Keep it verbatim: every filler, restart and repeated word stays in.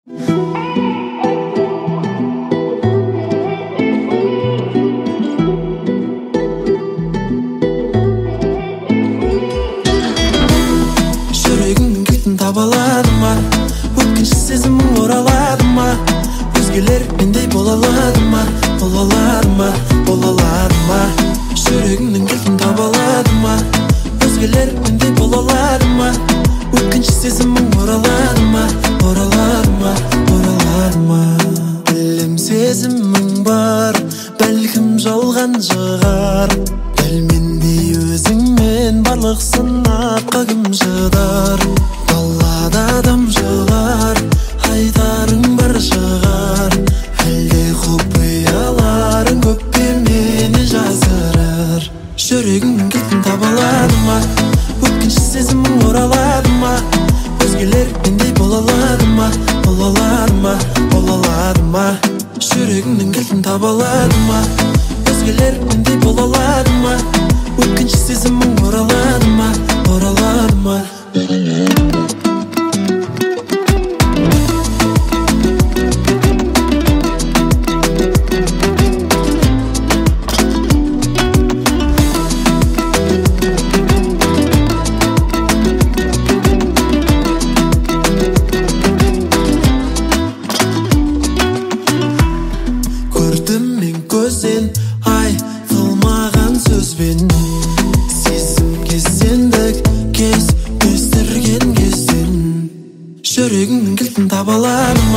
Жүрегіңнің кілтін таба аладың ба? Өткінші сезімің оралады ма? Өзгелер мендей бола алады ма? Бола алады ма? Бола алады ма? Жүрегіңнің кілтін таба аладың ба? Өзгелер мендей бола алады ма? Өткінші сезімің оралады ма? Оралады ма? Оралады ма? Білем сезімің бар, бәлкім жалған шығар. Дәл мендей өзіңмен барлық сынаққа кім шыдар? Далада адам жылар, айтарың бар шығар. Әлде құпияларың көпке мені жасырар. Жүрегіңнің кілтін таба алады ма? Өткінші сезімің оралады ма? Өзгелер мендей бола алады ма? Бола алады ма? Бола алады ма? Жүрегіңнің кілтін таба алады ма? Өзгелер мендей бола алады ма? Өткінші сезімің оралады ма? Оралады ма? Көрдім мен көзден айтылмаған сөзбен, сезімге сендік кез өстірген кезден. Жүрегіңнің кілтін таба аладың